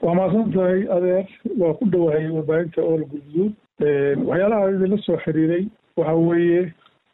وماسنتي أدير وكله هي وباينت أول جزء وحيالها اللي لسه حريري وهوية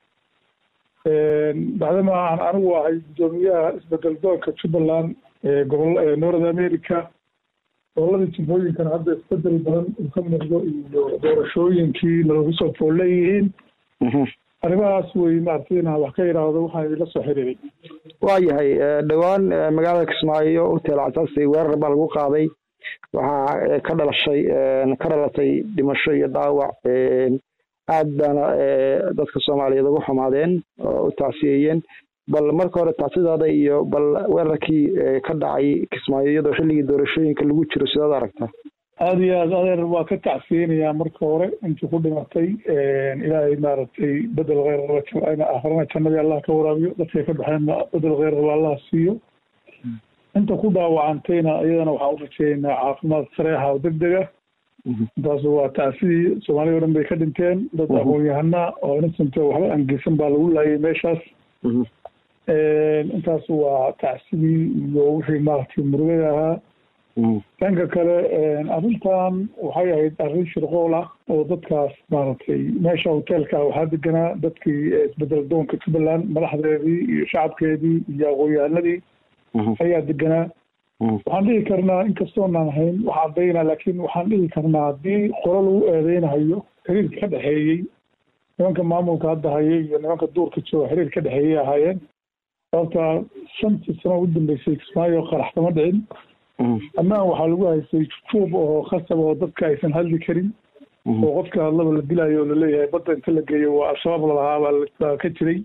بعدما عن أروع الجمعية اسبدل دولك شبلان قبل نورد أمريكا والله الجمهورية كان عبد يستدل بهم وكم دورشوين كي لو وصلوا ليين arrimahaas way maartayna wax ka yiraahdo waxa ay la soo xiriiray waayahay dhawaan magaalada Kismaayo hotel Asaasi weerar baa lagu qaaday waxa ka dhalatay dhimasho iyo dhaawac aad bana dadka Soomaaliyeed ugu xumaadeen oo taasiyeen bal marka hore taasidaada iyo bal weerarkii ka dhacay Kismaayo iyadoo xilligii doorashooyinka lagu jiro sidaad aragtaa aad iyo aad adeer waa ka tacsiinaya marka hore intii ku dhimatay ilaahay maaragtay bedel غير ayna aakhirana jannada Allah ka waraabiyo dadka ka baxeen bedel غير Allah siiyo inta ku dhaawacantayna iyadana waxa u rajeynaa caafimaad sareexa oo degdeg ah taas waa tacsiin Soomaaliya dhan bay ka dhinteen dad aqoon-yahana oo inta waxba aan geysan baa lagu laayay meeshaas intaas waa tacsiin iyo wixii maaragtay murugada ahaa dhanka kale arrintan waxay ahayd arrin shirqool ah oo dadkaas maaragtay meesha hotelka waxaa deganaa dadkii isbedel doonka Jubbaland madaxdeedii iyo shacabkeedii iyo aqoon-yahanadii ayaa deganaa waxaan dhihi karnaa inkastoo aan ahayn wax cadayna laakiin waxaan dhihi karnaa haddii qolo lagu eedeynayo xiriirka ka dhexeeyey nimanka maamulka hadda hayay iyo nimanka duurka jooga xiriir ka dhexeeyay ahaayeen sababta 5 sano u dambeysay Kismaayo qarax kama dhicin أما وحلوها يشوف أو خاصة وضدك أيسن هذي كريم وقفك الله بالدليل يقول لي بدأ تلقي وأشرب لها كتري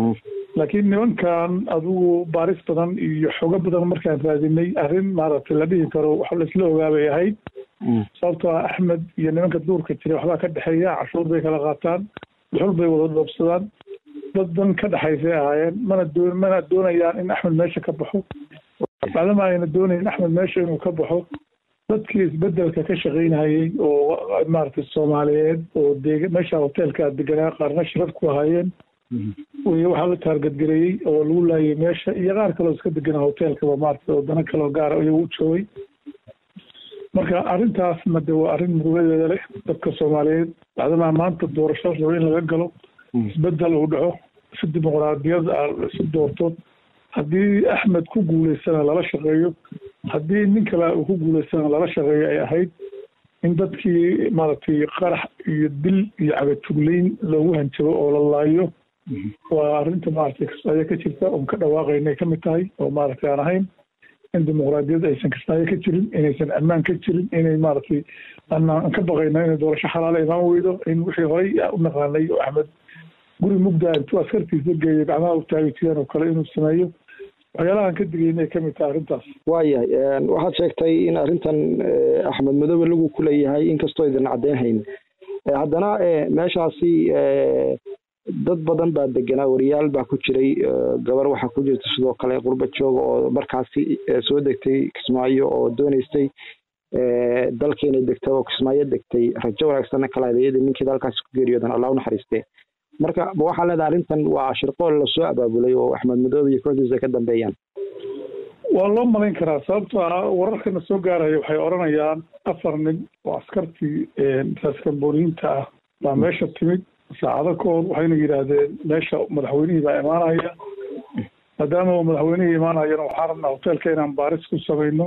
لكن من كان أبو باريس بدن يحوج بدن مركز هذيني أهين مرة الذي كانوا وحول سلوه جابي هاي صوت أحمد يعني من كدور كتري وحلا كده حياة عشور ذيك لغاتان بحول بيوضد بصدان بدن كده حياة هاي من الدون يعني إن أحمد ماشي كبحو بعدما أنا دوني نحن ماشي ونكبحه dadkii isbedelka ka shaqeynayay oo maartay Soomaaliyeed oo meesha hotelka deganaa qaarna shirad ku hayeen waxa la target gareeyay oo lagu laayay meesha iyo qaar kale oo iska deganaa hotelka waa maartay oo dana kale oo gaar ah uu joogay marka arintaas madda waa arin murugeeda leh dadka Soomaaliyeed badana maanta doorashada in laga galo isbedel uu dhaco si dimuqraadiyad si doorto haddii Axmed ku guuleysana lala shaqeeyo haddii nin kale uu ku guuleysana lala shaqeeyo ay ahayd in dadkii maaragtay qarax iyo dil iyo cagajugleyn loogu hanjabo oo la laayo waa arrinta maaragtay Kismaayo ka jirta oo ka dhawaaqaynay ka mid tahay oo maaragtay aan ahayn in dimuqraadiyadda aysan Kismaayo ka jirin inaysan ammaan ka jirin inay maaragtay aan ka baqayna in doorasho xalaal ay imaan weydo in wixii horay u naqaanay oo Axmed guri mugda intuu askartiisa geeyay gacmaha u taagayeen oo kale inuu sameeyo waxyaalahan ka digaynay ka mid tahay arrintaas waayahay waxaad sheegtay in arrintan Axmed Madoobe lagu kuleeyahay inkastoo idin cadeynhayn haddana meeshaasi dad badan baa deganaa wariyaal baa ku jiray gabar waxa ku jirta sidoo kale qurba joog oo markaasi soo degtay Kismaayo oo doonaysay dalkeena degtay oo Kismaayo degtay rajo wanaagsan kala hay'adda ninkii dalkaas ku geeriyoodan Allah u naxariistay marka waxa la arrintan waa shirqool la soo abaabulay oo Axmed Madoobe iyo kooxdiisa ka dambeeyaan waa loo malayn karaa sababtoo ah wararkana soo gaaraya waxay oranayaan 4 nin oo askartii taskamboriinta ah baa meesha timid saacado kood waxayna yiraahdeen meesha madaxweynihii baa imaanaya maadaama madaxweynihii imaanayana waxaan rabnaa hotelka inaan baaris ku samayno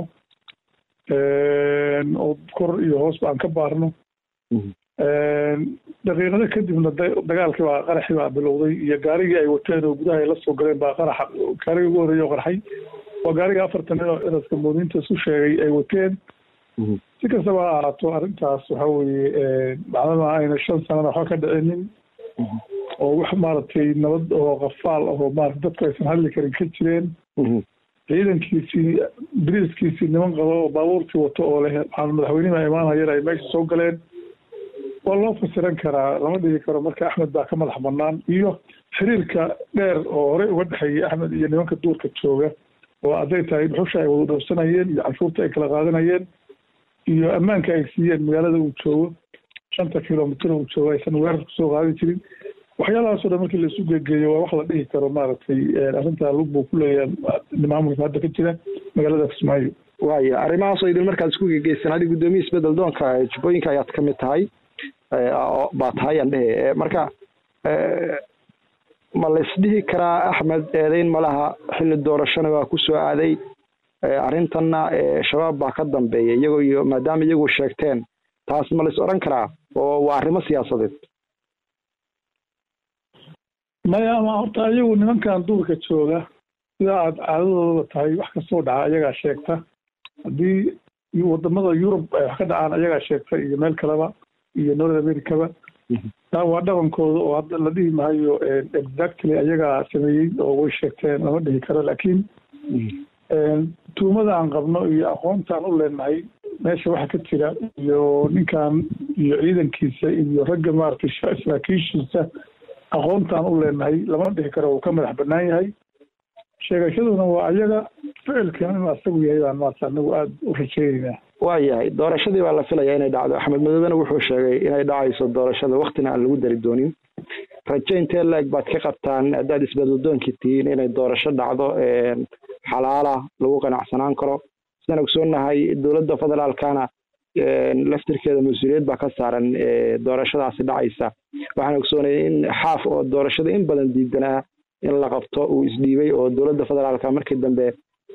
oo kor iyo hoos baan ka baarno daqiiqada kadibna dagaalkii baa qaraxii baa bilowday iyo gaarigii ay wateen oo gudaha ay la soo galeen baa qaraxa gaarigii ugu horreeyay oo qarxay waa gaariga 4 nin oo ciidanka moodinta isu sheegay ay wateen si kastaba ha ahaato arrintaas waxa weeye macdama ayna 5 sano waxba ka dhicinin oo wax maaragtay nabad oo qafaal oo maaragtay dadku aysan hadli karin ka jireen ciidankiisii biriiskiisii niman qabo oo baabuurtii wato oo leh waxaan madaxweynaha imaanayeen ay meesha soo galeen waa loo fasiran karaa lama dhigi karo marka Axmed baa ka madax bannaan iyo xiriirka dheer oo hore uga dhexeeyay Axmed iyo nimanka duurka jooga oo aday tahay dhuxusha ay wada dhowsanayeen iyo canshuurta ay kala qaadanayeen iyo ammaanka ay siiyeen magaalada uu joogo 5 kiiloomitir uu joogo aysan weerar ku soo qaadi jirin waxyaalahaas oo dhan markii la isu geeyo waa wax la dhihi karo maaragtay arrinta lug buu ku leeyahay maamulka hadda ka jira magaalada Kismaayo waaya arrimahaasoo idin markaad isku gegeysan adiga guddoomiye isbedel doonka jubbooyinka ayaad ka mid tahay baa tahay aan dhehe marka ma la isdhihi karaa Axmed eedayn ma laha xilli doorashana waa ku soo aaday arrintanna shabaab baa ka dambeeyay iyagoo iyo maadaama iyagu sheegteen taas ma la is oran karaa oo waa arrimo siyaasadeed maya ma horta iyagu nimankan duurka jooga sida aad caadadooda tahay wax kasoo dhaca iyagaa sheegta haddii wadamada Yurub ay wax ka dhacaan iyagaa sheegta iyo meel kaleba iyo North America taa waa dhaqankooda oo hadda la dhihi maayo exactly iyagaa sameeyey oo way sheegteen lama dhihi karo laakiin tuumada aan qabno iyo aqoontaan u leenahay meesha waxa ka jira iyo ninkan iyo ciidankiisa iyo ragga maaragtay saraakiishiisa aqoontaan u leenahay lama dhihi karo uu ka madax bannaan yahay sheegashaduna waa iyaga ficilkan inuu asagu yahay baan maarta anagu aada u rajeynaynaa waa yahay doorashadii baa la filayaa inay dhacdo Axmed Madowena wuxuu sheegay inay dhacayso doorashada waqtina aan lagu dari doonin rajaynta laag baad ka qabtaan haddaad isbedel doonkii tihiin inay doorasho dhacdo xalaala lagu qanacsanaan karo sidaan ogsoonahay dowladda federaalkana laftirkeeda mas-uuliyad baa ka saaran doorashadaasi dhacaysa waxaan ogsoonahay in xaaf oo doorashada in badan diidanaa in la qabto uu isdhiibay oo dowladda federaalka markii dambe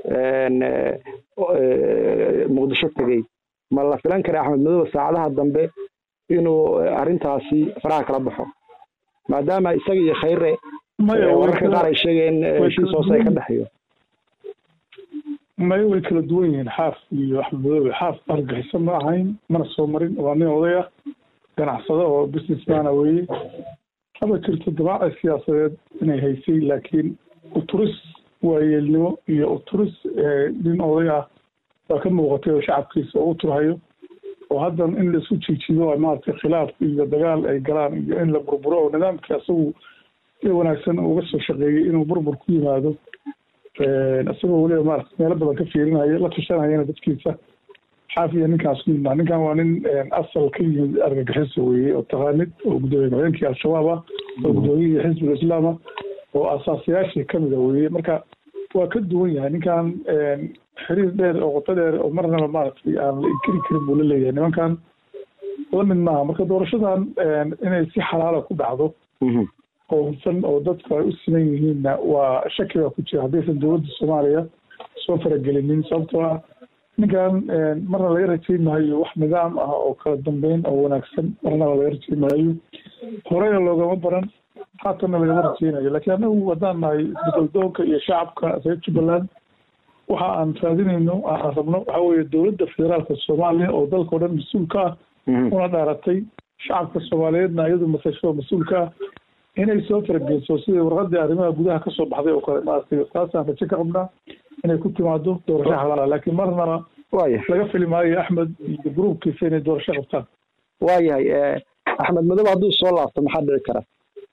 muqdisho tagay ma la filan karaa Axmed Madow saacadaha dambe inuu arrintaasi faraha kala baxo maadaama isaga iyo Khayre wararka qaar ay sheegeen heshiis hoose ka dhaxeeyo may way kala duwan yihiin xaaf iyo Axmed Madow xaaf argagixis ma ahayn mana soo marin waa nin odaya ganacsado oo businessman weeye haba jirto dabacad siyaasadeed inay haysay laakiin uturis waayeelnimo iyo uturis nin odaya waa ka muuqatay oo shacabkiisa oo u turhayo oo haddan in la isku jiijido oo maaragtay khilaaf iyo dagaal ay galaan iyo in la burburo oo nidaamkii asagu si wanaagsan uga soo shaqeeyey inuu burbur ku yimaado isagoo weliba maaragtay meelo badan ka fiirinaya la tushanayana dadkiisa xaafiya ninkaas midna ninkan waa nin asal ka yimid argagixiso weeye oo taqaanid oo gudoomiye ku-xigeenkii al-shabaab ah oo gudoomiyihii xisbiga islaama oo asaasayaashii kamida weeye marka waa ka duwan yahay ninkan xiriir dheer oo qoto dheer oo marnaba maaragtay aan la inkiri karin buu la leeyahay nimankan la mid maaha marka doorashadan inay si xalaala ku dhacdo oo hufan oo dadku ay u siman yihiinna waa shaki baa ku jira haddaysan dowladda Soomaaliya soo faragelinin sababtoo ah ninkan marna laga rajayn maayo wax nidaam ah oo kala dambeyn oo wanaagsan marnaba laga rajayn maayo horeyna loogama baran haatana lagama rajaynayo laakiin anagu haddaan nahay isbedel doonka iyo shacabka reer Jubbaland waxa aan raadinayno aan rabno waxa weeye dowladda federaalka Soomaaliya oo dalka oo dhan mas-uul ka ah una dhaaratay shacabka Soomaaliyeedna iyadu masasho mas-uul ka ah inay soo farageyso sidii warqadii arrimaha gudaha ka soo baxday oo kale maaragtay taasaan rajo ka qabnaa inay ku timaado doorasho xalaal laakiin marnaba laga fili maayo Axmed iyo gruubkiisa inay doorasho qabtaan waayahay Axmed Madow hadduu soo laabto maxaa dhici kara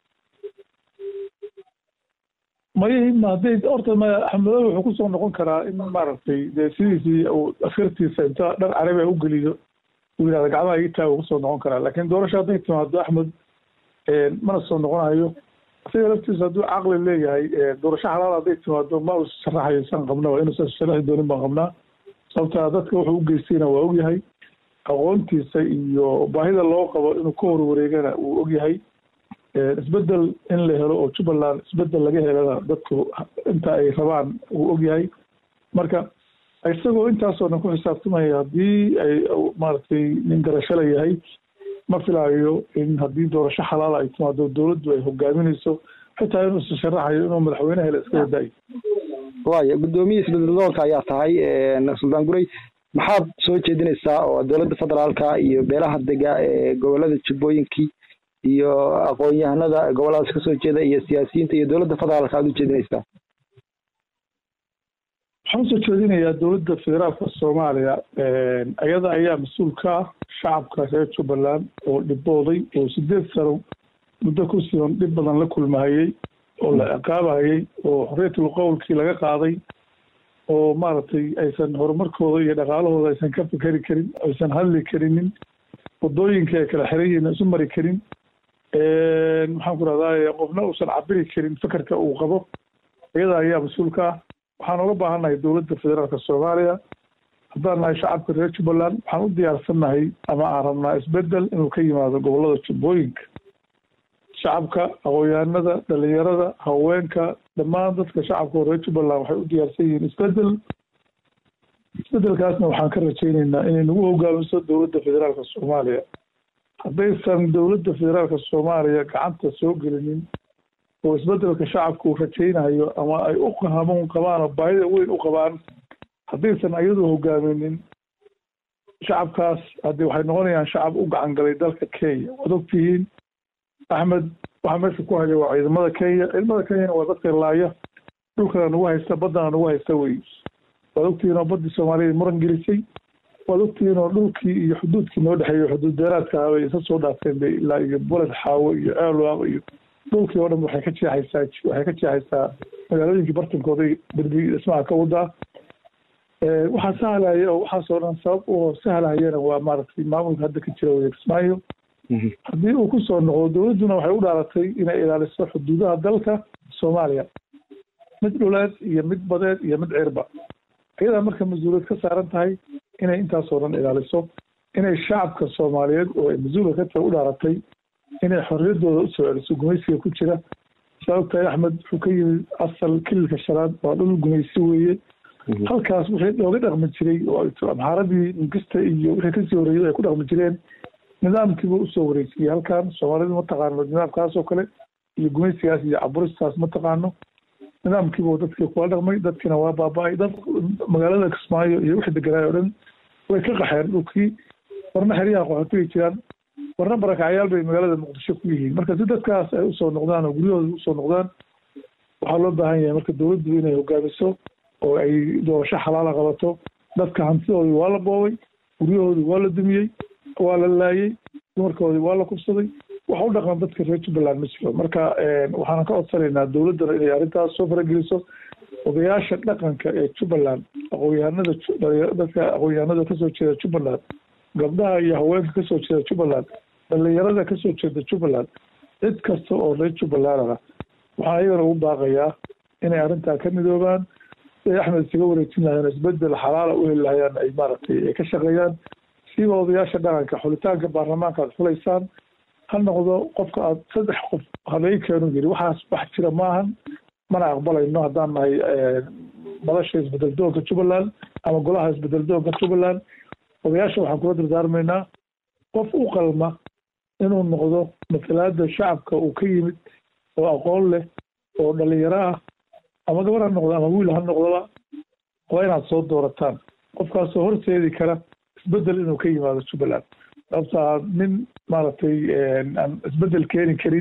ma hadday horta Axmed Madow wuxuu ku soo noqon karaa in maaragtay dee sidiisii uu askartiisa inta dhar carabi u geliyo uu yidhahda gacmaha ii taaga ku soo noqon karaa laakiin doorasho hadday timaado Axmed mana soo noqonayo isaga laftiisa hadduu caqli leeyahay doorasho xalaal hadday timaado ma uu sharaxayo san qabnaba inuusan sharaxi doonin baan qabnaa sababtaa dadka wuxuu u geystayna waa ogyahay aqoontiisa iyo baahida loo qabo inuu ka horwareegana wuu ogyahay isbedel in la helo oo Jubbaland isbedel laga helana dadku inta ay rabaan wuu ogyahay marka isagoo intaasoo dhan ku xisaabtamaya haddii ay maaragtay nin garasho leeyahay ma filayo in haddii doorasho xalaal ay timaado dowladdu ay hogaaminayso xitaa inuu is sharaxayo inuu madaxweyne hele iska wadaayo waaya guddoomiye isbedel doonka ayaa tahay Suldaan Gurey maxaad soo jeedinaysaa oo dowladda federaalka iyo beelaha dega ee gobolada Jubbooyinkii iyo aqoon-yahanada goboladaas ka soo jeeda iyo siyaasiyiinta iyo dowladda federaalka aad u jeedinaysaa waxaan soo jeedinayaa dowladda federaalka Soomaaliya ayada ayaa mas-uul ka ah shacabka reer Jubbaland oo dhibooday oo 8 sano muddo ku siman dhib badan la kulmayay oo la ciqaabayay oo xorriyatul qowlkii laga qaaday oo maaragtay aysan horumarkooda iyo dhaqaalahooda aysan ka fikeri karin aysan hadli karinin wadooyinka ay kala xiran yihiin isu mari karin maxaan ku rahdaa qofna uusan cabiri karin fakarka uu qabo iyada ayaa mas-uul ka ah waxaan uga baahannahay dowladda federaalka Soomaaliya haddaan nahay shacabka reer jubbaland waxaan u diyaarsannahay ama aan rabnaa isbeddel inuu ka yimaado gobollada jubbooyinka shacabka aqoon-yahanada dhalinyarada haweenka dhammaan dadka shacabka oo reer jubbaland waxay u diyaarsan yihiin isbeddelkaasna waxaan ka rajaynaynaa inay nagu hogaamiso dowladda federaalka soomaaliya haddaysan dowladda federaalka soomaaliya gacanta soo gelinin oo isbeddelka shacabka uu rajaynayo ama ay u hamuun qabaan oo baahida weyn u qabaan haddaysan iyadu hogaaminin shacabkaas haddii waxay noqonayaan shacab u gacan galay dalka kenya waad ogtihiin axmed waxaa meesha ku haya waa ciidamada kenyana waa dadka laaya dhulkana nagu haysta baddana nagu haysta wey waad ogtihiin oo baddii soomaaliya muran gelisay waad ogtihiin oo dhulkii iyo xuduudkii noo dhexeeyo xuduud deeraadka ah bay isa soo dhaafeen bay ilaa iyo boled xaawo iyo ceelwaaq iyo dhulkii oo dhan waxay ka jeexaysaa magaalooyinkii bartankooday derbi dhismaha ka wadaa waxaa sahlaya oo waxaasoo dhan sabab oo sahlahayana waa maaragtay maamulka hadda ka jira weye kismaayo haddii uu ku soo noqdo dowladduna waxay u dhaaratay inay ilaaliso xuduudaha dalka soomaaliya mid dhuleed iyo mid badeed iyo mid cirba iyadaa marka mas-uuliyad ka saaran tahay inay intaasoo dhan ilaaliso inay shacabka soomaaliyeed oo ay mas-uulka ka tahay u dhaaratay inay xorriyaddooda usoo celiso gumaysiga ku jira sababtahay axmed wuxuu ka yimid asal kililka shanaad waa dhul gumaysi weeye halkaas wixii looga dhaqmi jiray oo amxaaradii mugista iyo wixii kasii horreeyay ay ku dhaqmi jireen nidaamkiiba usoo wareejiyey halkan soomaalidu ma taqaano nidaamkaas oo kale iyo gumaysigaas iyo caburistaas ma taqaano nidaamkiiba dadkii kula dhaqmay dadkiina waa baaba-ay dad magaalada kismaayo iyo wixii deganaayo o dhan way ka qaxeen dhulkii warna xeryaha qaxootigay jiraan warna barakacyaal bay magaalada muqdisho ku yihiin marka si dadkaas ay usoo noqdaan oo guryahooda usoo noqdaan waxaa loo baahan yahay marka dowladdu inay hogaamiso oo ay doorasho xalaala qabato dadka hantidoodii waa la boobay guryahoodii waa la dumiyey waa la laayey dumarkoodii waa la kubsaday waxa u dhaqan dadka reer jubbaland ma jiro marka waxaan ka codsanaynaa dowladdana inay arrintaas soo farageliso odayaasha dhaqanka ee jubbaland aqoon-yahanada dadka aqoon-yahanada kasoo jeeda jubbaland gabdhaha iyo haweenka kasoo jeeda jubbaland dhalinyarada kasoo jeeda jubbaland cid kasta oo reer jubbaland ah waxaan ayagana ugu baaqayaa inay arrintaa ka midoobaan siday axmed isaga wareejin lahayeen isbeddel xalaala u heli lahayaan ay maaragtay ay ka shaqeeyaan siiba odayaasha dhaqanka xulitaanka baarlamaanka aad xulaysaan ha noqdo qofka aad 3 qof halay keenu yiri waxaas wax jira maahan mana aqbalayno haddaan nahay madasha isbeddel doonka jubbaland ama golaha isbeddel doonka jubbaland odayaasha waxaan kula dardaarmaynaa qof u qalma inuu noqdo matalaada shacabka uu ka yimid oo aqoon leh oo dhalinyaro ah ama gabar ha noqdo ama wiil ha noqdoba waa inaad soo doorataan qofkaasoo horseedi kara isbeddel inuu ka yimaado jubbaland sababtaa nin maaragtay aan isbeddel keeni karin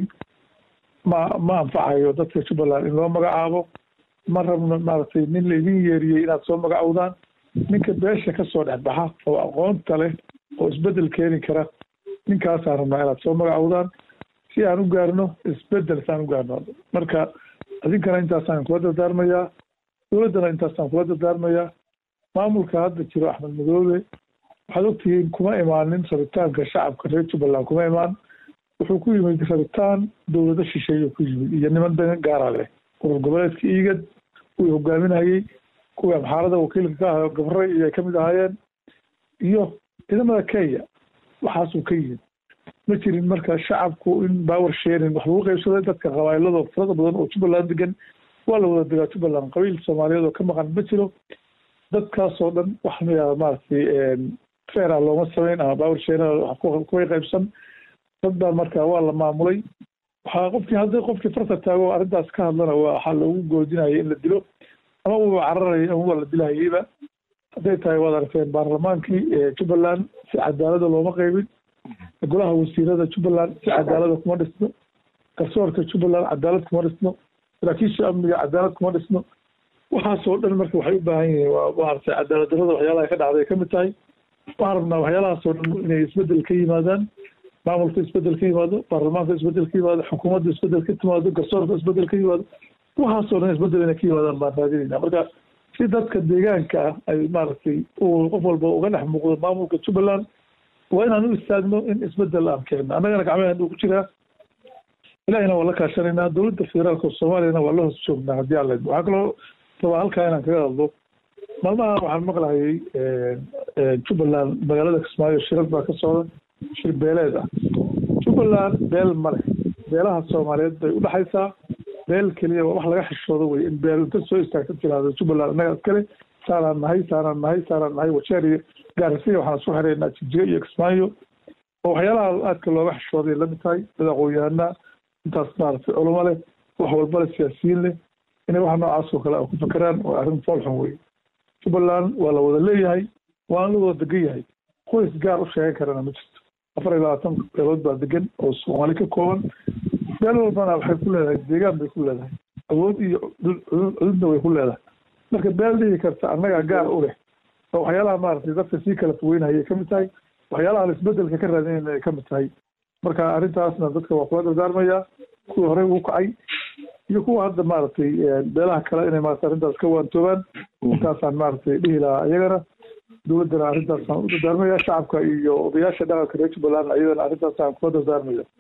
ma anfacayo dadka jubbaland in loo magacaabo ma rabno maaragtay nin laydin yeeriyey inaad soo magacowdaan ninka beesha kasoo dhexbaxa oo aqoonta leh oo isbeddel keeni kara ninkaasaan rabnaa inaad soo magacowdaan si aan u gaarno isbeddel si aan u gaarno marka idinkana intaasaan kula dardaarmayaa dowladdana intaasaan kula dardaarmayaa maamulka hadda jiro axmed madoobe waxaad ogtihiin kuma imaanin rabitaanka shacabka reer jubbaland kuma imaan wuxuu ku yimid rabitaan dowlado shisheeye ku yimid iyo niman dan gaara leh gobol goboleedka iigad kuwii hogaaminayey kuwii amxaarada wakiilka ka ahayo gabarre iyo ay ka mid ahaayeen iyo ciidamada kenya waxaasuu ka yimid ma jirin marka shacabku in power sharing wax lagu qaybsaday dadka qabaailadoo farada badan oo jubbaland degan waa la wada degaa jubbaland qabiil soomaaliyeed oo ka maqan ma jiro dadkaasoo dhan wax maaragtay feera looma samayn ama power sharing wax kuway qaybsan dad baa marka waa la maamulay waxaa qofkii farta taago arrintaas ka hadlana waxaa loogu goodinaya in la dilo ama uu cararaya ama waa la dilahayeyba hadday tahay waad aragteen baarlamaankii jubbaland si cadaalada looma qaybin golaha wasiirada jubbaland si cadaalada kuma dhisno garsoorka jubbaland cadaalad kuma dhisno saraakiisha amniga cadaalad kuma dhisno waxaasoo dhan marka waxay u baahan yihiin waa maaragtay cadaalad darrada waxyaalaha ka dhacday ka mid tahay waxaan rabnaa waxyaalahaasoo dhan inay isbeddel ka yimaadaan maamulka isbeddel ka yimaado baarlamaanka isbeddel ka yimaado xukuumadda isbeddel ka timaado garsoorka isbeddel ka yimaado waxaasoo dhan isbeddel inay ka yimaadaan baan raadinayna marka si dadka deegaanka ah ay maaragtay uu qof walba uga dhex muuqdo maamulka jubbaland waa inaan u istaagno in isbeddel aan keenno annagana gacmaheen uu ku jiraa ilahina waa la kaashanaynaa dowladda federaalka soomaaliyana waa la hoos joognaa haddii aan leedno waxaa kaloo rabaa halkaa inaan kaga hadlo maalmaha waxaan maqlayay jubbaland magaalada kismaayo shirad baa ka socda shir beeleed ah jubbaland beel male beelaha soomaaliyeed bay u dhaxaysaa beel keliya wax laga xishoodo wey in beel inta soo istaagta tiraahdo jubbaland annaga askale saanaan nahay wajeer iyo gaarisiya waxaan isku xiraynaa jigjiga iyo kismaayo oo waxyaalaha aadka looga xishooday lamid tahay dad aqoon-yahana intaas maaragtay culamo leh wax walba leh siyaasiyiin leh inay wax noocaas oo kale ku fakeraan waa arrin foolxun wey jubbaland waa la wada leeyahay waana la wada degan yahay qoys gaar u sheegan karana ma jirto 24 beelood baa degan oo soomaali ka kooban beel walbana waxay ku leedahay deegaan bay ku leedahay awood iyo cududna way ku leedahay marka beel dhihi karta annagaa gaar u leh oo waxyaalaha maaragtay dadka sii kala fogeynayay ka mid tahay waxyaalaha isbedelka ka raadinayna ay ka mid tahay marka arrintaasna dadka waa kula dardaarmayaa kuwii horey ugu kacay iyo kuwa hadda maaragtay beelaha kale inay maaragtay arrintaas ka waantoobaan intaasaan maaragtay dhihi lahaa iyagana dowladdana arrintaasaan u dardaarmaya shacabka iyo odayaasha dhaqanka reer jubbaland ayadana arrintaasaan kula dardaarmaya